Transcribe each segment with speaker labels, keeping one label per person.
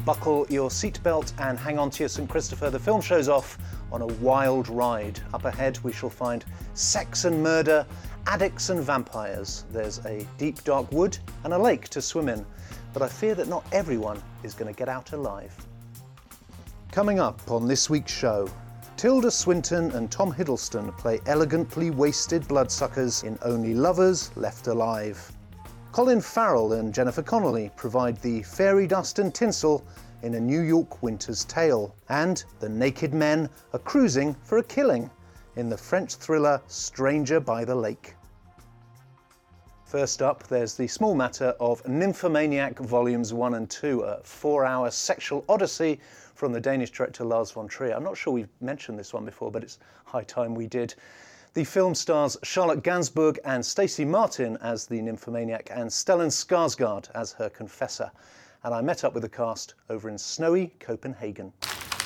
Speaker 1: buckle your seatbelt and hang on to your St Christopher. The film shows off on a wild ride. Up ahead we shall find sex and murder, addicts and vampires. There's a deep dark wood and a lake to swim in, but I fear that not everyone is going to get out alive. Coming up on this week's show, Tilda Swinton and Tom Hiddleston play elegantly wasted bloodsuckers in Only Lovers Left Alive. Colin Farrell and Jennifer Connelly provide the fairy dust and tinsel in A New York Winter's Tale. And the naked men are cruising for a killing in the French thriller Stranger by the Lake. First up, there's the small matter of Nymphomaniac Volumes 1 and 2, a 4-hour sexual odyssey from the Danish director Lars von Trier. I'm not sure we've mentioned this one before, but it's high time we did. The film stars Charlotte Gainsbourg and Stacey Martin as the nymphomaniac and Stellan Skarsgård as her confessor. And I met up with the cast over in snowy Copenhagen.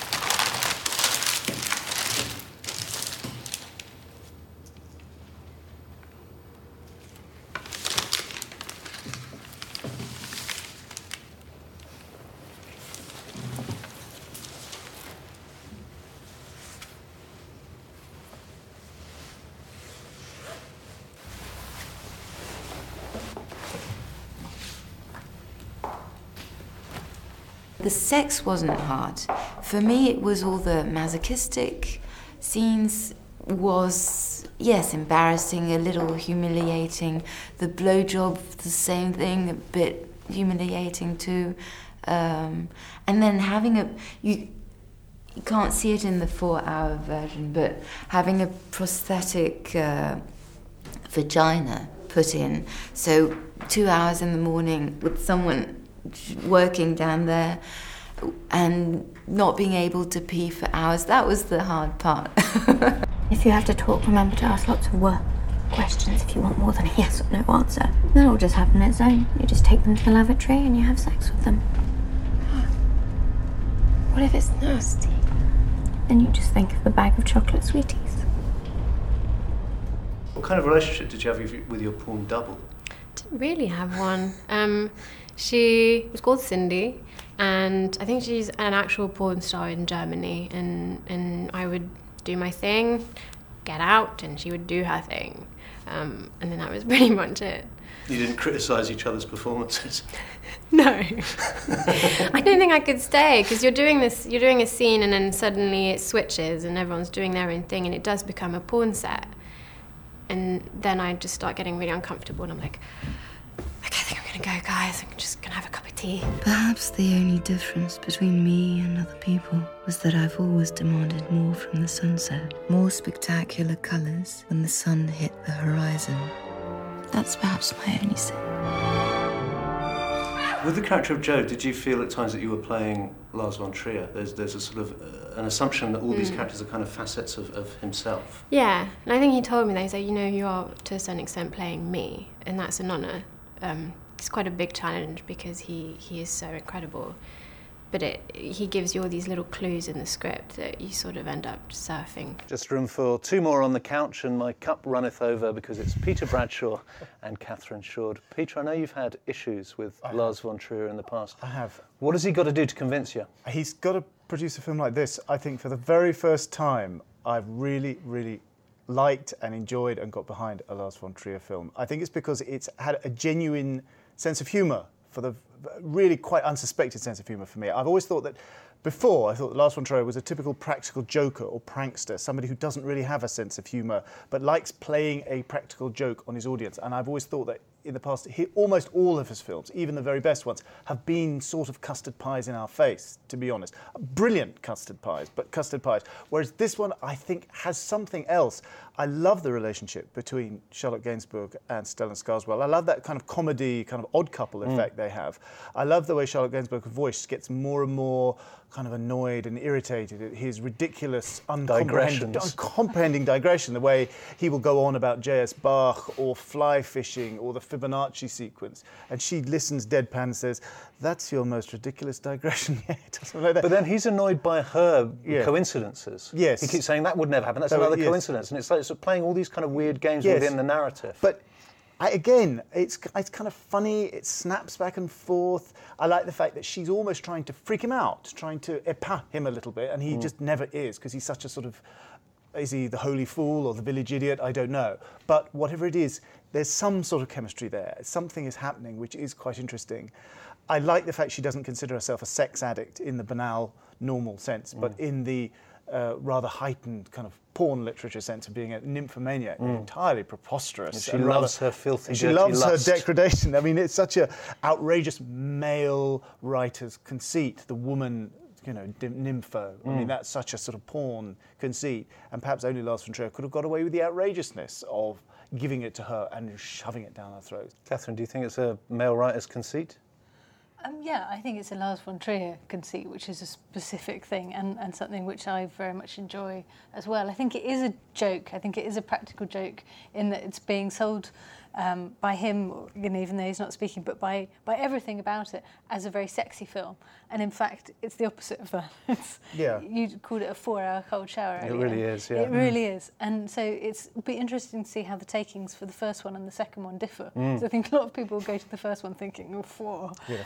Speaker 2: The sex wasn't hard. For me, it was all the masochistic scenes was, yes, embarrassing, a little humiliating. The blowjob, the same thing, a bit humiliating too. And then having you can't see it in the 4-hour version, but having a prosthetic vagina put in. So 2 hours in the morning with someone working down there and not being able to pee for hours, that was the hard part.
Speaker 3: If you have to talk, remember to ask lots of questions if you want more than a yes or no answer. Then it'll just happen on its own. You just take them to the lavatory and you have sex with them.
Speaker 4: What if it's nasty?
Speaker 3: Then you just think of the bag of chocolate sweeties.
Speaker 1: What kind of relationship did you have with your porn double?
Speaker 4: Didn't really have one. She was called Cindy, and I think she's an actual porn star in Germany, and I would do my thing, get out, and she would do her thing. And then that was pretty much it.
Speaker 1: You didn't criticise each other's performances?
Speaker 4: No. I don't think I could stay, because you're doing a scene and then suddenly it switches and everyone's doing their own thing and it does become a porn set. And then I just start getting really uncomfortable and I'm like, okay, I think I'm going to go, guys. I'm just going to have a cup of tea.
Speaker 2: Perhaps the only difference between me and other people was that I've always demanded more from the sunset. More spectacular colours when the sun hit the horizon. That's perhaps my only sin.
Speaker 1: With the character of Joe, did you feel at times that you were playing Lars von Trier? There's a sort of an assumption that all these characters are kind of facets of himself.
Speaker 4: Yeah, and I think he told me that. He said, you are to a certain extent playing me, and that's an honour. It's quite a big challenge because he is so incredible. But he gives you all these little clues in the script that you sort of end up surfing. Just room for 2 more on the couch and my cup runneth over because it's Peter Bradshaw and Catherine Shoord. Peter, I know you've had issues with Lars von Trier in the past.
Speaker 5: I have.
Speaker 1: What has he got to do to convince you?
Speaker 5: He's got to produce a film like this. I think for the very first time, I've really, really liked and enjoyed and got behind a Lars von Trier film. I think it's because it's had a genuine sense of humour, for the really quite unsuspected sense of humour for me. I've always thought that before, I thought that Lars von Trier was a typical practical joker or prankster, somebody who doesn't really have a sense of humour, but likes playing a practical joke on his audience. And I've always thought that in the past, almost all of his films, even the very best ones, have been sort of custard pies in our face, to be honest. Brilliant custard pies, but custard pies. Whereas this one, I think, has something else. I love the relationship between Charlotte Gainsbourg and Stellan Skarsgård. I love that kind of comedy, kind of odd couple effect they have. I love the way Charlotte Gainsbourg's voice gets more and more kind of annoyed and irritated at his ridiculous, uncomprehending digression, the way he will go on about J.S. Bach or fly fishing or the Fibonacci sequence. And she listens deadpan and says, "That's your most ridiculous digression yet." Something like that.
Speaker 1: But then he's annoyed by her coincidences.
Speaker 5: Yes.
Speaker 1: He keeps saying, that would never happen, that's another coincidence. And it's like sort of playing all these kind of weird games within the narrative.
Speaker 5: But Again, it's kind of funny. It snaps back and forth. I like the fact that she's almost trying to freak him out, trying to épate him a little bit, and he just never is, because he's such a sort of, is he the holy fool or the village idiot? I don't know. But whatever it is, there's some sort of chemistry there. Something is happening, which is quite interesting. I like the fact she doesn't consider herself a sex addict in the banal, normal sense, but in the rather heightened kind of porn literature sense of being a nymphomaniac, entirely preposterous.
Speaker 1: She loves her filthy,
Speaker 5: she
Speaker 1: dirty
Speaker 5: loves
Speaker 1: lust.
Speaker 5: her degradation. I mean, it's such a outrageous male writer's conceit, the woman, nympho. I mean, that's such a sort of porn conceit, and perhaps only Lars von Trier could have got away with the outrageousness of giving it to her and shoving it down her throat.
Speaker 1: Catherine, do you think it's a male writer's conceit?
Speaker 6: Yeah, I think it's a Lars von Trier conceit, which is a specific thing and something which I very much enjoy as well. I think it is a joke. I think it is a practical joke in that it's being sold by him, even though he's not speaking, but by everything about it as a very sexy film. And in fact, it's the opposite of that. You called it a 4-hour cold shower.
Speaker 1: It really is, yeah.
Speaker 6: It really is. And so it'll be interesting to see how the takings for the first one and the second one differ. So I think a lot of people go to the first one thinking, four.
Speaker 5: Yeah,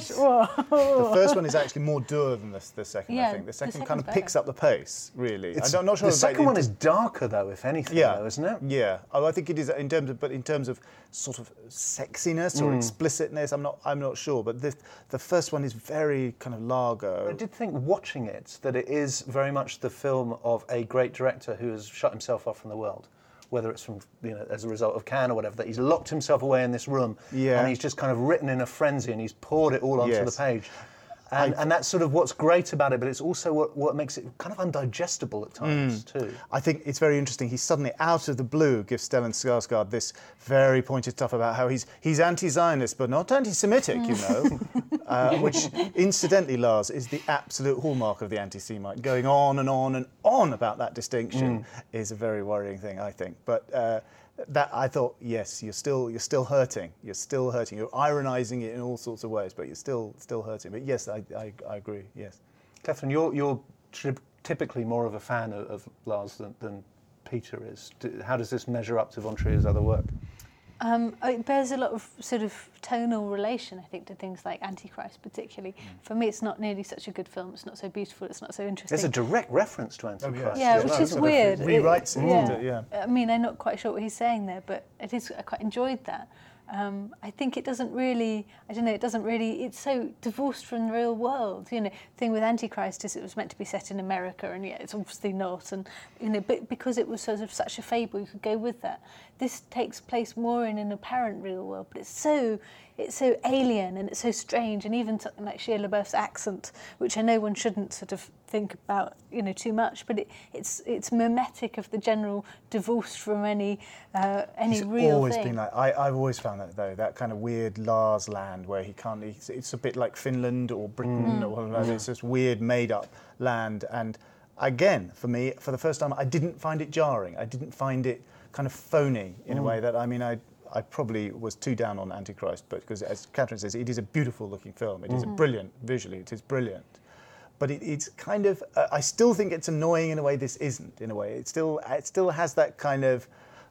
Speaker 6: the
Speaker 5: first one is actually more dour than the second, I think. The second kind of picks up the pace, really. I'm not sure.
Speaker 1: The second one is darker, though, if anything, though, isn't it?
Speaker 5: Yeah. I think it is in terms of sort of sexiness or explicitness, I'm not sure. But the first one is very kind of largo.
Speaker 1: I did think, watching it, that it is very much the film of a great director who has shut himself off from the world. Whether it's from, as a result of Cannes or whatever, that he's locked himself away in this room and he's just kind of written in a frenzy and he's poured it all onto the page. And that's sort of what's great about it, but it's also what makes it kind of undigestible at times too.
Speaker 5: I think it's very interesting. He suddenly, out of the blue, gives Stellan Skarsgård this very pointed stuff about how he's anti-Zionist, but not anti-Semitic, which, incidentally, Lars, is the absolute hallmark of the anti-Semite. Going on and on and on about that distinction is a very worrying thing, I think. But that I thought, yes, you're still hurting. You're still hurting. You're ironising it in all sorts of ways, but you're still hurting. But yes, I agree. Yes,
Speaker 1: Catherine, you're typically more of a fan of Lars than Peter is. How does this measure up to von Trier's other work?
Speaker 6: It bears a lot of sort of tonal relation, I think, to things like Antichrist, particularly. For me, it's not nearly such a good film. It's not so beautiful. It's not so interesting.
Speaker 1: There's a direct reference to Antichrist.
Speaker 6: Yeah, which is weird.
Speaker 5: Rewrites it. Yeah.
Speaker 6: I mean, I'm not quite sure what he's saying there, but it is. I quite enjoyed that. I think it doesn't really, it's so divorced from the real world. The thing with Antichrist is it was meant to be set in America, and yet it's obviously not. And, but because it was sort of such a fable, you could go with that. This takes place more in an apparent real world, but it's so alien and it's so strange, and even something like Shia LaBeouf's accent, which I know one shouldn't sort of think about, too much, but it's mimetic of the general divorce from any real thing.
Speaker 5: It's always been like, I've always found that, though, that kind of weird Lars land where he can't. It's a bit like Finland or Britain or whatever. It's this weird made-up land, and again, for me, for the first time, I didn't find it jarring. I didn't find it kind of phony in a way that, I probably was too down on Antichrist, but because, as Catherine says, it is a beautiful-looking film. It is brilliant visually. It is brilliant, but it's kind of. I still think it's annoying in a way. This isn't, in a way. It still has that kind of,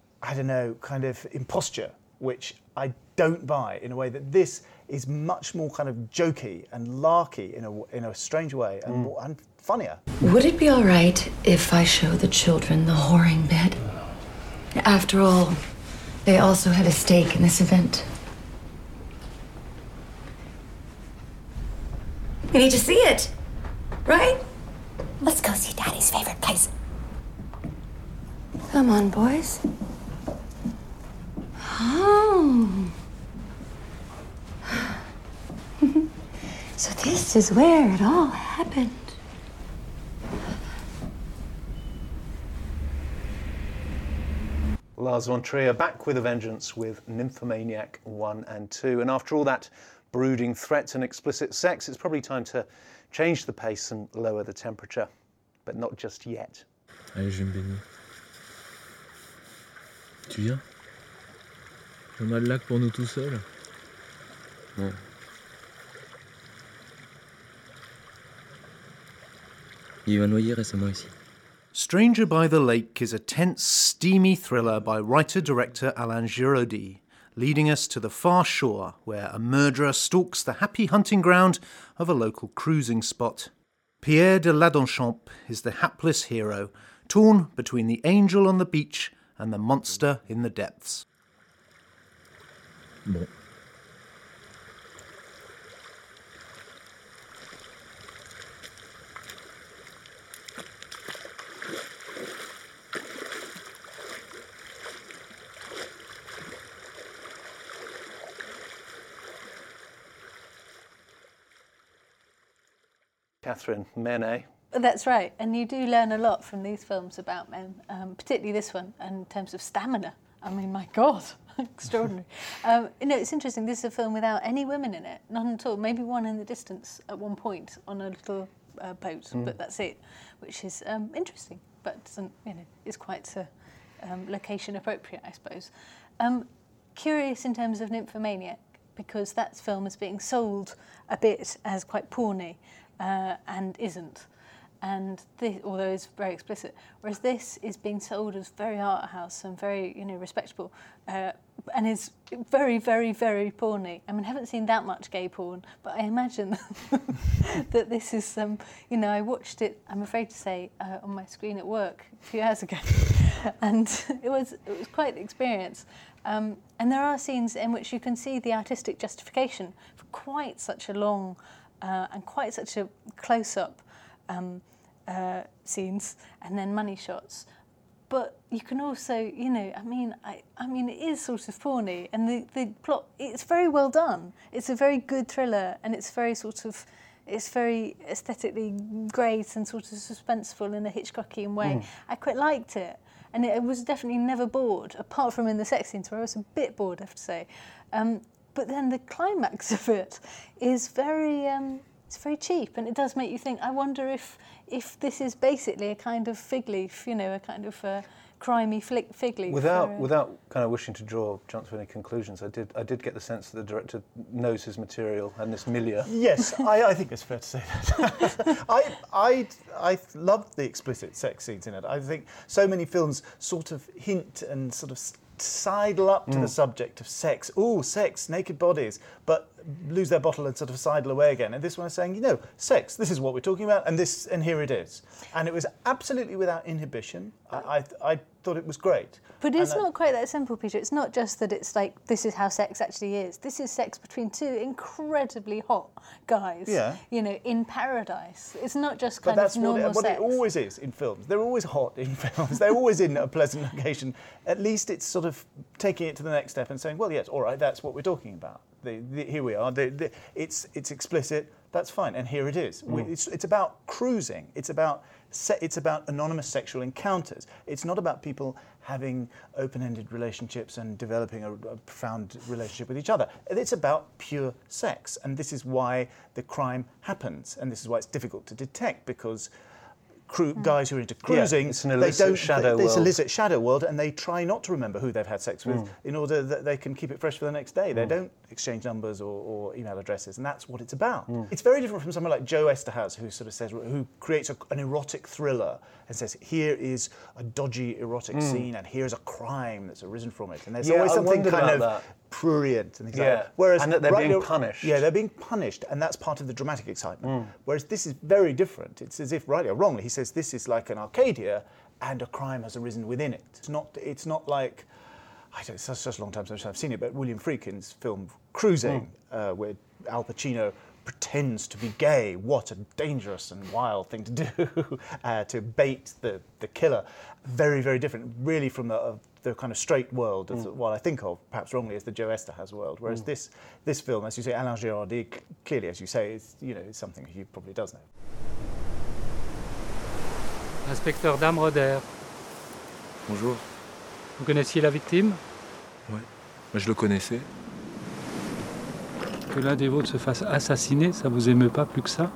Speaker 5: kind of imposture, which I don't buy in a way that this is much more kind of jokey and larky in a strange way and funnier.
Speaker 2: Would it be all right if I show the children the whoring bed? After all, they also had a stake in this event. We need to see it, right?
Speaker 3: Let's go see Daddy's favorite place.
Speaker 2: Come on, boys. Oh. So this is where it all happened.
Speaker 1: Lars von Trier back with a vengeance with Nymphomaniac 1 and 2. And after all that brooding threat and explicit sex, it's probably time to change the pace and lower the temperature. But not just yet.
Speaker 7: Allez, je vais me baigner. Tu viens? On a le lac pour nous tout seuls? Non. Il y a eu un noyé récemment ici.
Speaker 1: Stranger by the Lake is a tense, steamy thriller by writer-director Alain Giraudy. leading us to the far shore where a murderer stalks the happy hunting ground of a local cruising spot. Pierre de Ladenchamps is the hapless hero, torn between the angel on the beach and the monster in the depths.
Speaker 7: Bon.
Speaker 1: Catherine, men, eh?
Speaker 6: That's right, and you do learn a lot from these films about men, particularly this one, in terms of stamina. I mean, my God, extraordinary. It's interesting, this is a film without any women in it, none at all. Maybe one in the distance at one point on a little boat, but that's it, which is interesting, but doesn't, is quite location appropriate, I suppose. Curious in terms of Nymphomaniac, because that film is being sold a bit as quite porny. And isn't, and this, although it's very explicit, whereas this is being sold as very art house and very respectable, and is very, very, very porny. I mean, I haven't seen that much gay porn, but I imagine that this is I watched it, I'm afraid to say, on my screen at work a few hours ago, and it was quite an experience. And there are scenes in which you can see the artistic justification for quite such a long and quite such a close-up scenes and then money shots. But you can also, I mean, it is sort of porny, and the plot, it's very well done. It's a very good thriller, and it's very it's very aesthetically great and sort of suspenseful in a Hitchcockian way. I quite liked it, and I was definitely never bored, apart from in the sex scenes where I was a bit bored, I have to say. But then the climax of it is it's very cheap, and it does make you think, I wonder if this is basically a kind of fig leaf, a kind of crimey fig leaf.
Speaker 1: Without kind of wishing to jump to any conclusions, I did get the sense that the director knows his material and this milieu.
Speaker 5: Yes, I think it's fair to say that. I love the explicit sex scenes in it. I think so many films sort of hint and sort of sidle up to the subject of sex. Ooh, sex, naked bodies, but lose their bottle and sort of sidle away again. And this one is saying, sex, this is what we're talking about, and here it is. And it was absolutely without inhibition. I thought it was great.
Speaker 6: But it's not quite that simple, Peter. It's not just that it's like, this is how sex actually is. This is sex between two incredibly hot guys, in paradise. It's not just kind of normal sex. But that's what it always is in films. They're always hot in films. They're always in a pleasant location. At least it's sort of taking it to the next step and saying, well, yes, all right, that's what we're talking about. Here we are. It's explicit. That's fine. And here it is. It's about cruising. It's about anonymous sexual encounters. It's not about people having open-ended relationships and developing a profound relationship with each other. It's about pure sex. And this is why the crime happens. And this is why it's difficult to detect, because guys who are into cruising,
Speaker 1: it's an illicit shadow world.
Speaker 5: It's an illicit shadow world, and they try not to remember who they've had sex with in order that they can keep it fresh for the next day. They don't exchange numbers or email addresses, and that's what it's about. It's very different from someone like Joe Esterhazy, who sort of says, who creates an erotic thriller and says, here is a dodgy erotic scene, and here's a crime that's arisen from it, and there's always something kind of prurient and things like that. Whereas,
Speaker 1: and that they're being punished.
Speaker 5: Yeah, they're being punished, and that's part of the dramatic excitement. Whereas this is very different. It's as if, rightly or wrongly, he says this is like an Arcadia, and a crime has arisen within it. It's not like, it's such a long time since I've seen it, but William Friedkin's film Cruising, where Al Pacino pretends to be gay. What a dangerous and wild thing to do, to bait the killer. Very, very different, really, from the kind of straight world of what I think of, perhaps wrongly, as the Joe Esterhazy world. Whereas this film, as you say, Alain Girardi, clearly, as you say, is something he probably does know.
Speaker 8: Inspecteur Damroder.
Speaker 7: Bonjour.
Speaker 8: Vous connaissiez la victime?
Speaker 7: Ouais, je le connaissais.
Speaker 8: Que l'un des vôtres se fasse assassiner, ça vous émeut pas plus que ça?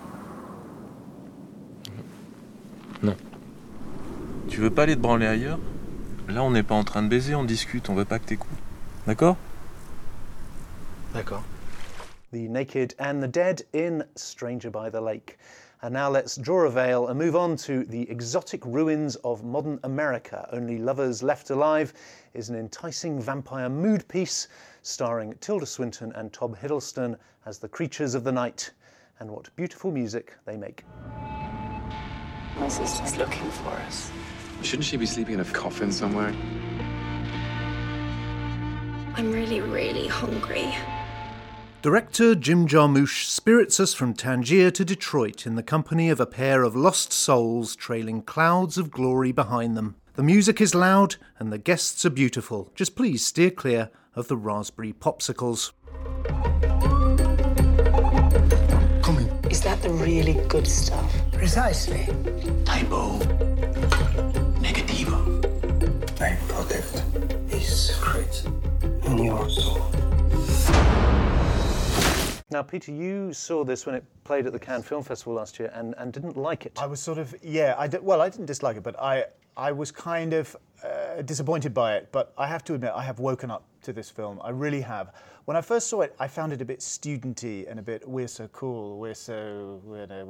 Speaker 7: Non. Tu veux pas aller te branler ailleurs? Là, on n'est pas en train de baiser, on discute, on veut pas que t'écoutes. D'accord?
Speaker 1: D'accord. The Naked and the Dead in Stranger by the Lake. And now let's draw a veil and move on to the exotic ruins of modern America. Only Lovers Left Alive is an enticing vampire mood piece starring Tilda Swinton and Tom Hiddleston as the creatures of the night. And what beautiful music they make.
Speaker 9: My sister's looking for us.
Speaker 10: Shouldn't she be sleeping in a coffin somewhere?
Speaker 9: I'm really, really hungry.
Speaker 1: Director Jim Jarmusch spirits us from Tangier to Detroit in the company of a pair of lost souls trailing clouds of glory behind them. The music is loud and the guests are beautiful. Just please steer clear of the raspberry popsicles.
Speaker 9: Is that the really good stuff?
Speaker 11: Precisely.
Speaker 12: Typo negativo.
Speaker 11: My product is secret in your soul.
Speaker 1: Now, Peter, you saw this when it played at the Cannes Film Festival last year and didn't like it.
Speaker 5: I was sort of, I didn't dislike it, but I was kind of disappointed by it. But I have to admit, I have woken up to this film. I really have. When I first saw it, I found it a bit studenty and a bit, we're so cool, we're so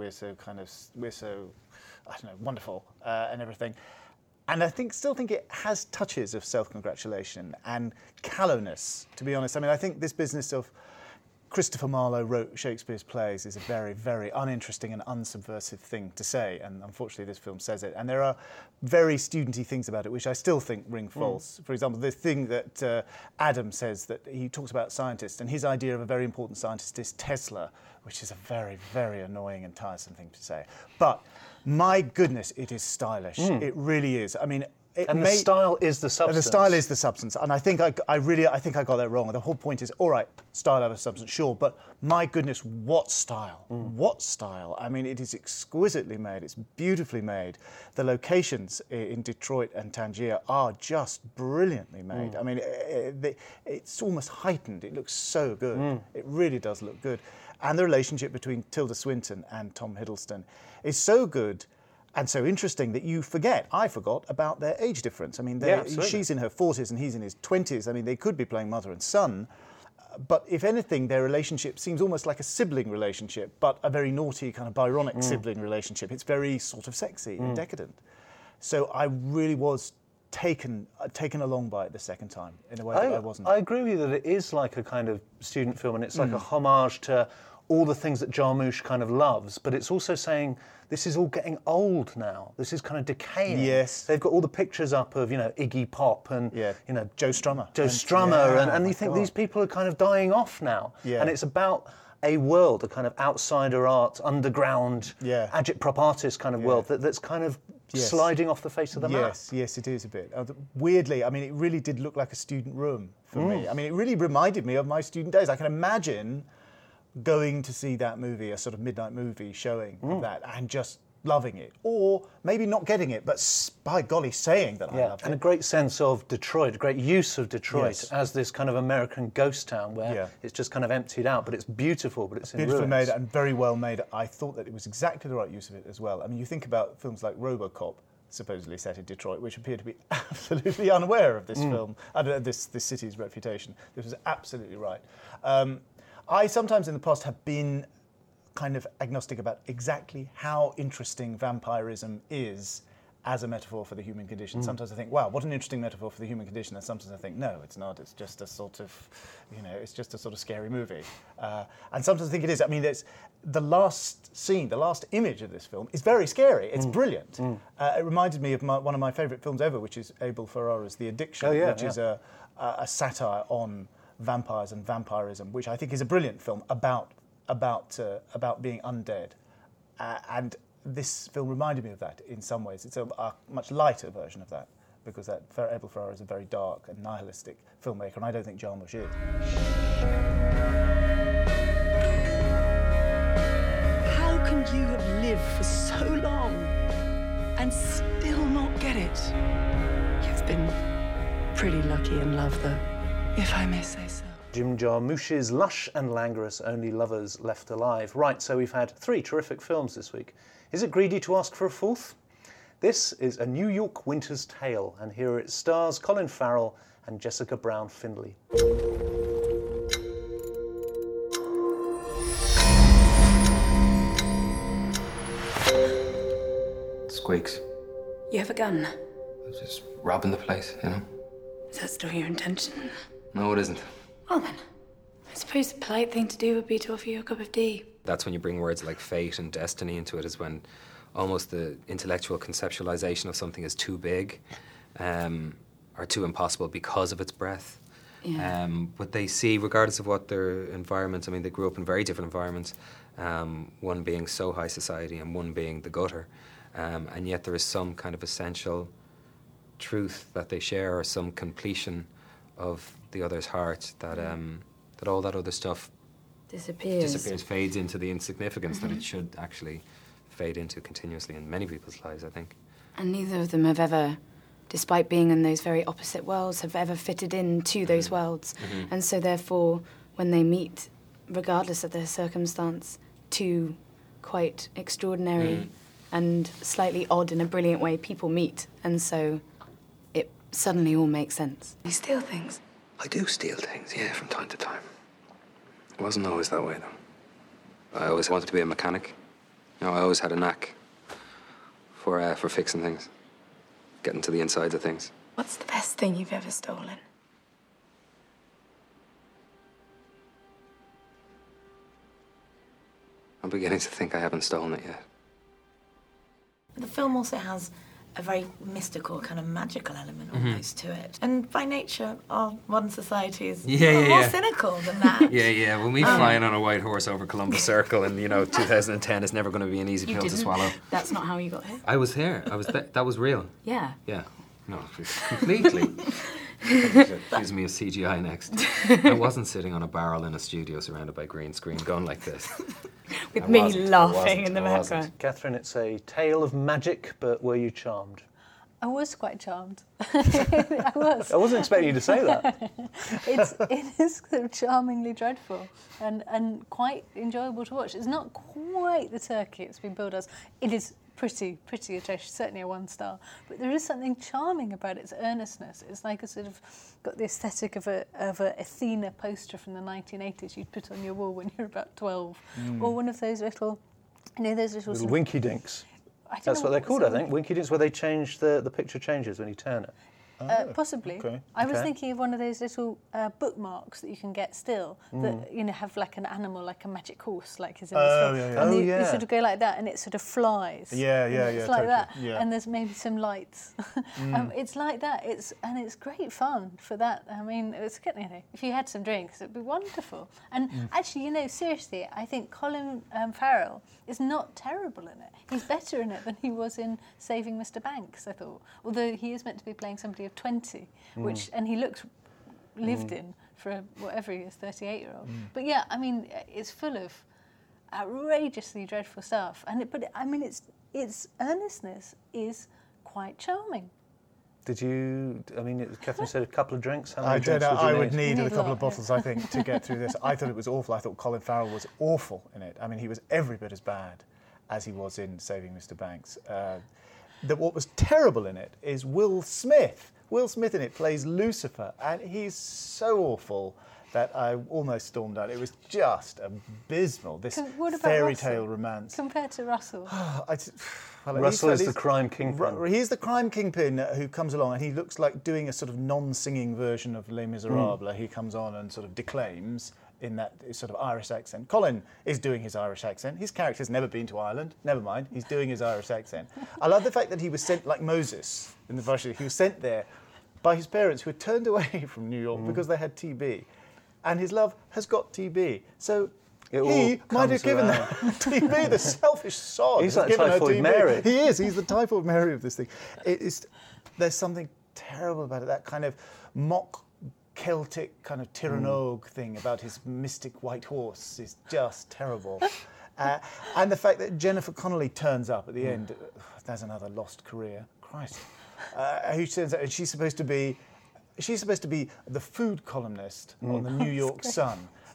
Speaker 5: wonderful and everything. And I still think it has touches of self-congratulation and callowness, to be honest. I mean, I think this business of Christopher Marlowe wrote Shakespeare's plays is a very, very uninteresting and unsubversive thing to say, and unfortunately this film says it. And there are very studenty things about it which I still think ring false. For example, the thing that Adam says, that he talks about scientists, and his idea of a very important scientist is Tesla, which is a very, very annoying and tiresome thing to say. But my goodness, it is stylish. It really is. I mean,
Speaker 1: the style is the substance.
Speaker 5: The style is the substance, and I think I got that wrong. The whole point is, all right, style over substance, sure, but my goodness, what style? What style? I mean, it is exquisitely made. It's beautifully made. The locations in Detroit and Tangier are just brilliantly made. I mean, it's almost heightened. It looks so good. It really does look good. And the relationship between Tilda Swinton and Tom Hiddleston is so good and so interesting that I forgot about their age difference. I mean, she's in her 40s and he's in his 20s. I mean, they could be playing mother and son, but if anything, their relationship seems almost like a sibling relationship, but a very naughty, kind of Byronic sibling relationship. It's very sort of sexy and decadent. So I really was taken along by it the second time in a way that I wasn't.
Speaker 1: I agree with you that it is like a kind of student film, and it's like a homage to all the things that Jarmusch kind of loves, but it's also saying this is all getting old now. This is kind of decaying.
Speaker 5: Yes.
Speaker 1: They've got all the pictures up of, Iggy Pop and,
Speaker 5: Joe Strummer.
Speaker 1: And you think these people are kind of dying off now.
Speaker 5: Yeah.
Speaker 1: And it's about a world, a kind of outsider art, underground, agitprop artist kind of world that's kind of sliding off the face of the map.
Speaker 5: Yes, it is a bit. Weirdly, I mean, it really did look like a student room for me. I mean, it really reminded me of my student days. I can imagine going to see that movie, a sort of midnight movie showing of that, and just loving it. Or maybe not getting it, but by golly, saying that I love it.
Speaker 1: And a great sense of Detroit, a great use of Detroit as this kind of American ghost town where it's just kind of emptied out, but it's beautiful, but it's in ruins.
Speaker 5: Beautifully made and very well made. I thought that it was exactly the right use of it as well. I mean, you think about films like RoboCop, supposedly set in Detroit, which appear to be absolutely unaware of this film, this city's reputation. This was absolutely right. I sometimes in the past have been kind of agnostic about exactly how interesting vampirism is as a metaphor for the human condition. Sometimes I think, wow, what an interesting metaphor for the human condition. And sometimes I think, no, it's not. It's just a sort of, it's just a sort of scary movie. And sometimes I think it is. I mean, there's the last scene, the last image of this film is very scary. It's brilliant. It reminded me of one of my favourite films ever, which is Abel Ferrara's The Addiction, which is a satire on vampires and vampirism, which I think is a brilliant film about being undead. And this film reminded me of that in some ways. It's a much lighter version of that, because Abel Ferrara is a very dark and nihilistic filmmaker, and I don't think Jarmusch is.
Speaker 13: How can you have lived for so long and still not get it? You've been pretty lucky in love, though, if I may say so.
Speaker 1: Jim Jarmusch's lush and languorous Only Lovers Left Alive. Right, so we've had 3 terrific films this week. Is it greedy to ask for a 4th? This is A New York Winter's Tale, and here it stars Colin Farrell and Jessica Brown Findlay.
Speaker 14: squeaks.
Speaker 13: You have a gun?
Speaker 14: Just robbing the place, you know?
Speaker 13: Is that still your intention?
Speaker 14: No, it isn't.
Speaker 13: Well then, I suppose the polite thing to do would be to offer you a cup of tea.
Speaker 14: That's when you bring words like fate and destiny into it, is when almost the intellectual conceptualization of something is too big or too impossible because of its breadth.
Speaker 13: Yeah.
Speaker 14: But they see, regardless of what their environments, I mean, they grew up in very different environments, one being so high society and one being the gutter, and yet there is some kind of essential truth that they share, or some completion of the other's heart, that that all that other stuff
Speaker 13: disappears,
Speaker 14: fades into the insignificance that it should actually fade into continuously in many people's lives, I think.
Speaker 13: And neither of them have ever, despite being in those very opposite worlds, have ever fitted into those worlds. And so therefore, when they meet, regardless of their circumstance, two quite extraordinary and slightly odd in a brilliant way people meet. And so it suddenly all makes sense. You steal things?
Speaker 14: I do steal things, yeah, from time to time. It wasn't always that way, though. I always wanted to be a mechanic. You know, I always had a knack for fixing things, getting to the insides of things.
Speaker 13: What's the best thing you've ever stolen?
Speaker 14: I'm beginning to think I haven't stolen it yet.
Speaker 15: The film also has a very mystical, kind of magical element almost to it. And by nature, our modern society is more cynical than that.
Speaker 14: Yeah. When we flying on a white horse over Columbus Circle in, 2010 is never going to be an easy pill to swallow.
Speaker 13: That's not how you got here?
Speaker 14: I was here. That was real.
Speaker 13: Yeah.
Speaker 14: Yeah. No, completely. Gives me a CGI next. I wasn't sitting on a barrel in a studio surrounded by green screen going like this.
Speaker 13: With me laughing in the background.
Speaker 1: Catherine, it's a tale of magic, but were you charmed?
Speaker 6: I was quite charmed. I was.
Speaker 1: I wasn't expecting you to say that.
Speaker 6: It is sort of charmingly dreadful and quite enjoyable to watch. It's not quite the turkey it's been billed as. It is pretty atrocious, certainly a 1 star. But there is something charming about its earnestness. It's like a sort of got the aesthetic of a Athena poster from the 1980s you'd put on your wall when you're about 12, or one of those little, those little
Speaker 1: winky dinks. That's what they're called, I think. Winky dinks, where they change the picture changes when you turn it.
Speaker 6: Possibly.
Speaker 5: Okay.
Speaker 6: I was thinking of one of those little bookmarks that you can get still that have like an animal, like a magic horse, like is in this film.
Speaker 5: Yeah.
Speaker 6: And you sort of go like that, and it sort of flies.
Speaker 5: Yeah.
Speaker 6: It's like
Speaker 5: totally.
Speaker 6: that,
Speaker 5: Yeah.
Speaker 6: and there's maybe some lights. It's like that. It's great fun for that. I mean, it's if you had some drinks, it'd be wonderful. And actually, seriously, I think Colin Farrell is not terrible in it. He's better in it than he was in Saving Mr. Banks, I thought. Although he is meant to be playing somebody of 20, and he looks lived in for whatever he is, 38-year-old. But yeah, I mean, it's full of outrageously dreadful stuff, its earnestness is quite charming.
Speaker 1: Did you? I mean, Catherine said a couple of drinks. How many
Speaker 5: I
Speaker 1: drinks
Speaker 5: don't know.
Speaker 1: would you
Speaker 5: I would need a couple
Speaker 6: lot,
Speaker 5: of bottles, I think, to get through this. I thought it was awful. I thought Colin Farrell was awful in it. I mean, he was every bit as bad as he was in Saving Mr. Banks. What was terrible in it is Will Smith. Will Smith in it plays Lucifer, and he's so awful that I almost stormed out. It was just abysmal, this fairy tale romance.
Speaker 6: Compared to Russell?
Speaker 1: Russell is the crime kingpin.
Speaker 5: He's the crime kingpin who comes along, and he looks like doing a sort of non-singing version of Les Miserables. He comes on and sort of declaims in that sort of Irish accent. Colin is doing his Irish accent. His character's never been to Ireland. Never mind, he's doing his Irish accent. I love the fact that he was sent, like Moses in the Bible, he was sent there by his parents who had turned away from New York because they had TB. And his love has got TB. So he might have given her TB, the selfish sod.
Speaker 1: He's like Typhoid Mary.
Speaker 5: He is. He's the Typhoid Mary of this thing. There's something terrible about it, that kind of mock Celtic kind of Tyrannogue thing about his mystic white horse is just terrible. And the fact that Jennifer Connelly turns up at the end, there's another lost career. Christ. Who turns out, and she's supposed to be the food columnist on the New York Sun.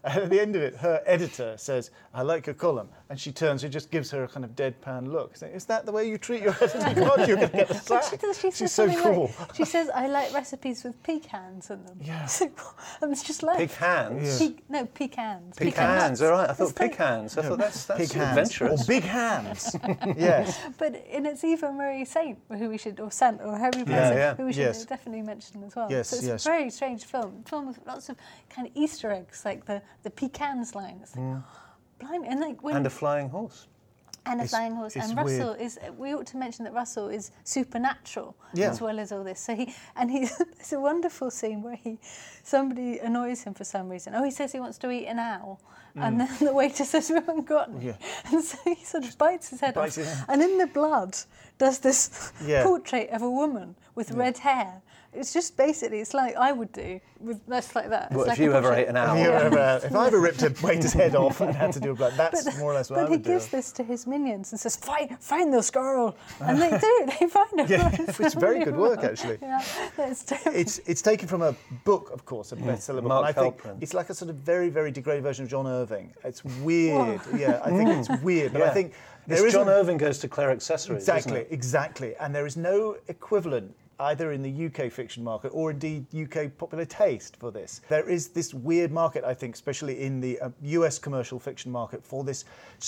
Speaker 5: And at the end of it, her editor says, "I like your column," and she turns and just gives her a kind of deadpan look. Saying, "Is that the way you treat your editor? God, you're going to get a sack." She's so cool.
Speaker 6: She says, "I like recipes with pecans in them."
Speaker 5: Yeah.
Speaker 6: And it's just like
Speaker 1: Pecans?
Speaker 6: No, pecans.
Speaker 1: Pecans, all right. I thought pecans. I thought that's adventurous.
Speaker 5: Or big hands. Yes.
Speaker 6: And it's Eva Marie Saint, who we should, or Sant, or Harry Potter, who we should definitely mention as well.
Speaker 5: Yes,
Speaker 6: so it's a very strange film. Film with lots of kind of Easter eggs, like the pecans line. It's like, blimey. And like when
Speaker 1: and a flying horse.
Speaker 6: And a flying horse. And Russell is, we ought to mention that Russell is supernatural as well as all this. So it's a wonderful scene where somebody annoys him for some reason. Oh, he says he wants to eat an owl. And then the waiter says, "We haven't got any." Yeah. And so he sort of bites his head off. And in the blood does this portrait of a woman with red hair. It's just basically, it's like I would do with less like that.
Speaker 1: What,
Speaker 6: like
Speaker 1: if you ever ate an owl?
Speaker 5: If I ever ripped a waiter's head off and had to do a blood, that's more or less what I would do.
Speaker 6: But he gives this to his minions and says, find this girl. And they do, they find her.
Speaker 5: Yeah, it's very good work, actually.
Speaker 6: Yeah, that's terrible.
Speaker 5: It's taken from a book, of course, a bestseller book.
Speaker 1: Mark
Speaker 5: I think
Speaker 1: Halperin.
Speaker 5: it's like a sort of very, very degraded version of John Irving. It's weird. Yeah, I think it's weird. But I think
Speaker 1: there is John Irving Goes to Claire Accessories.
Speaker 5: Exactly. And there is no equivalent either in the UK fiction market or indeed UK popular taste for this. There is this weird market, I think, especially in the US commercial fiction market, for this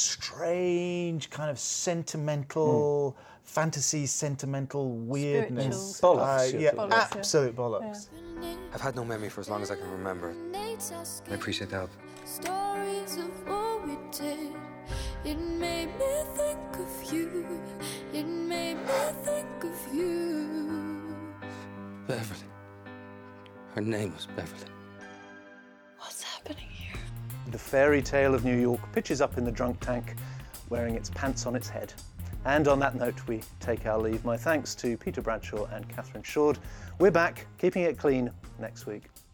Speaker 5: strange kind of sentimental, fantasy, sentimental weirdness.
Speaker 1: Bollocks.
Speaker 5: Absolute bollocks.
Speaker 14: I've had no memory for as long as I can remember. I appreciate the help.
Speaker 16: Stories of what we did. It made me think of you. It made me think of you.
Speaker 11: Beverly. Her name was Beverly.
Speaker 15: What's happening here?
Speaker 1: The fairy tale of New York pitches up in the drunk tank, wearing its pants on its head. And on that note, we take our leave. My thanks to Peter Bradshaw and Catherine Shord. We're back, keeping it clean, next week.